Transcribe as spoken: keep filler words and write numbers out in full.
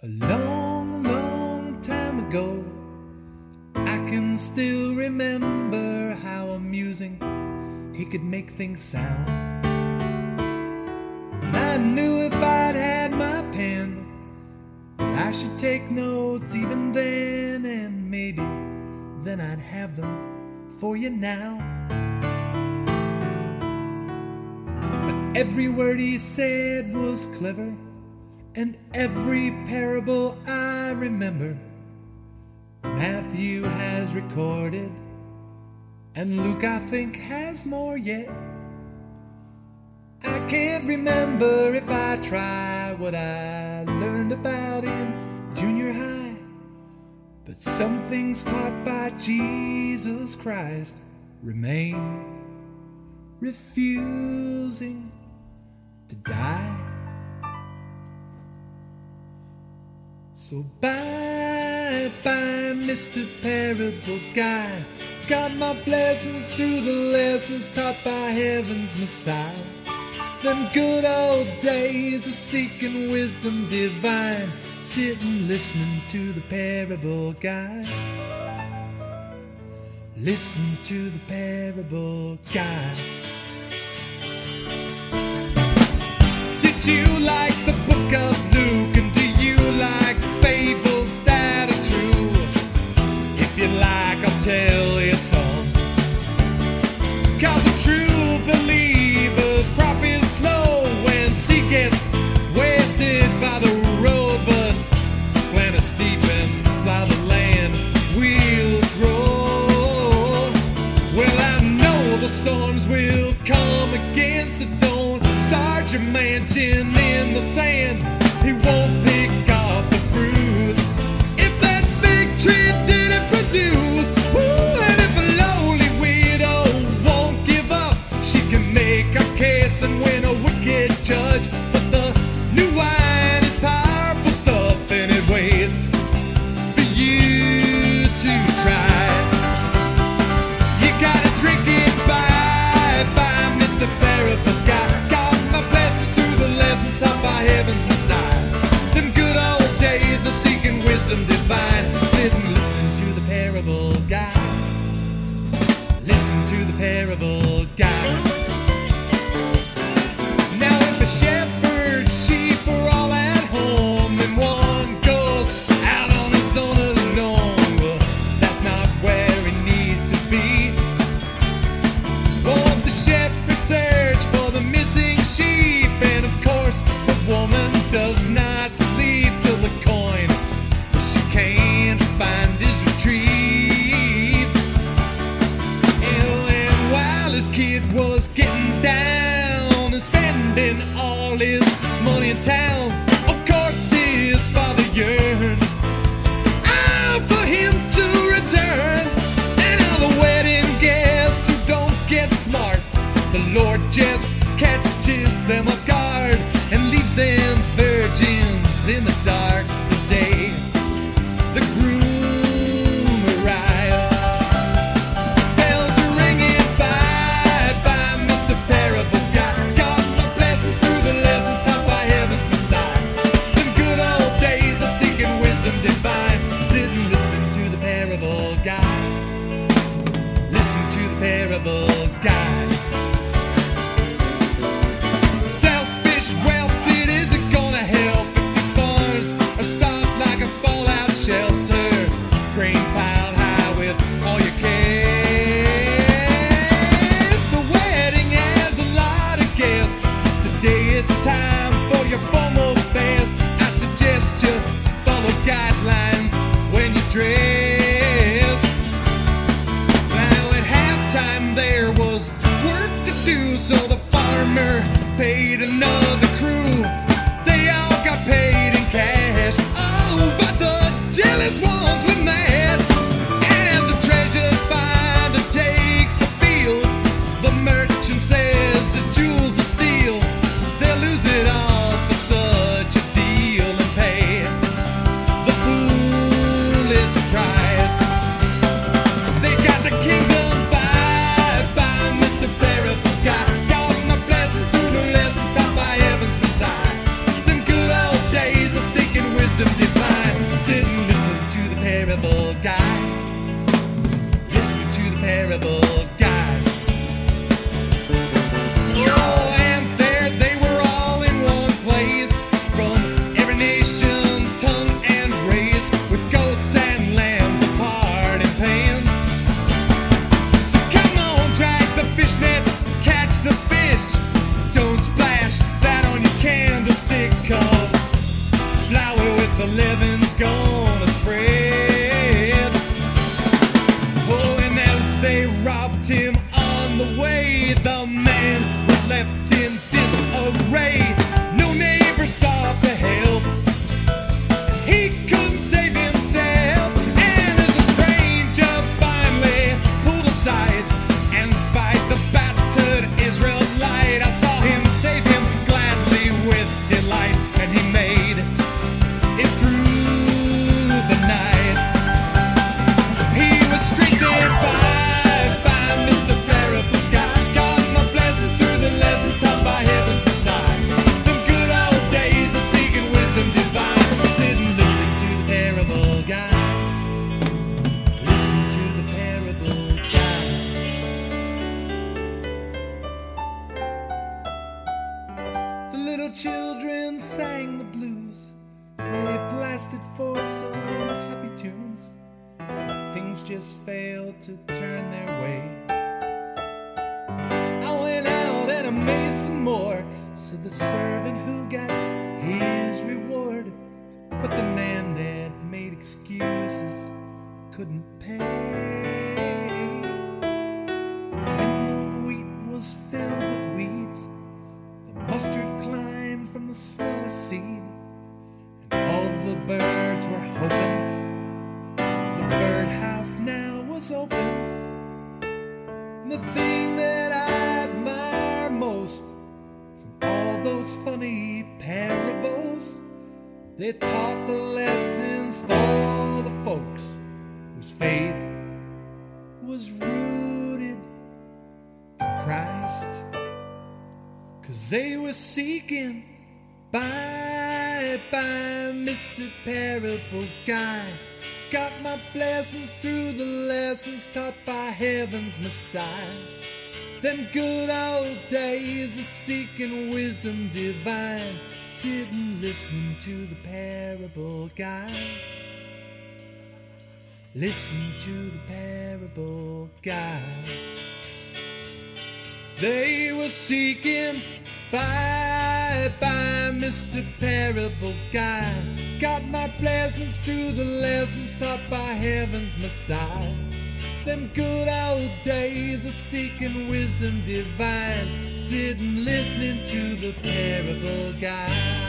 A long, long time ago, I can still remember how amusing he could make things sound. And I knew if I'd had my pen that I should take notes even then, and maybe then I'd have them for you now. But every word he said was clever, and every parable I remember Matthew has recorded, and Luke I think has more yet. I can't remember if I try what I learned about in junior high, but some things taught by Jesus Christ remain, refusing to die. So bye, bye, Mister Parable Guy. Got my blessings through the lessons taught by heaven's Messiah. Them good old days of seeking wisdom divine, sitting listening to the Parable Guy. Listen to the Parable Guy. Did you like the book of Luke? And do you like fables that are true? If you like, I'll tell you some. Cause a true believer's crop is slow when seed gets wasted by the road, but plant a steep and plow the land, we'll grow. Well, I know the storms will come again, so don't start your mansion in the sand. He won't pick off the fruits if that fig tree didn't produce. Ooh, and if a lowly widow won't give up, she can make a case and win a wicked judge. But the new wine is powerful stuff, and it waits for you to try. You gotta drink it by, by Mister Parable Guy. Got my blessings through the lessons taught by heaven's Messiah. Them good old days of seeking wisdom divine, sitting listening to the Parable Guy. Listen to the Parable Guy. Now if a shepherd's sheep are all at home and one goes out on his own alone, well, that's not where he needs to be. Won't the shepherd search for the missing sheep? And of course the woman does not sleep till the coin, for she can't find his retrieve. And, and while his kid was getting down and spending all his money in town, of course his father yearned ah, for him to return. And all the wedding guests who don't get smart, the Lord just catches them off guard and leaves them virgins in the dark the day the groom arrives. Bells are ringing by, by Mister Parable Guy. Got my blessings through the lessons taught by heaven's Messiah. wisdom divine. Sitting listening to the parable guy. Listen to the parable guy. Oh, and there they were all in one place, from every nation, tongue, and race, with goats and lambs apart in pans. So come on, drag the fishnet, catch the fish. Don't splash that on your candlestick, 'cause flour with the leaven's gonna spread. Oh, and as they robbed him on the way, the man was left in disarray. No neighbor stopped to help. He couldn't save himself. And as a stranger finally pulled aside and spied the battered Israelite, I saw him save him gladly with delight, and he made it through the night. He was strengthened by, by Mister Parable Guy. Got my blessings through the lessons taught by heaven's Messiah. Them good old days of seeking wisdom divine. Sitting listening to the parable guy. Listen to the parable guy. The little children sang the blues, and they blasted forth some happy tunes. But things just failed to turn their way. I went out and I made some more, said the servant who got his reward. But the man that made excuses couldn't pay. When the wheat was filled with weeds, the mustard climbed from the smallest seed, and all the birds were hoping the birdhouse now was open. And the thing that I admire most from all those funny parables, they taught the lessons for the folks whose faith was rooted in Christ. 'Cause they were seeking bye bye Mister Parable Guy. Got my blessings through the lessons taught by heaven's Messiah. Them good old days of seeking wisdom divine. Sitting listening to the parable guy. Listen to the parable guy. They were seeking bye bye Mister Parable Guy. Got my blessings through the lessons taught by heaven's Messiah. Them good old days of seeking wisdom divine. Sitting listening to the parable guy.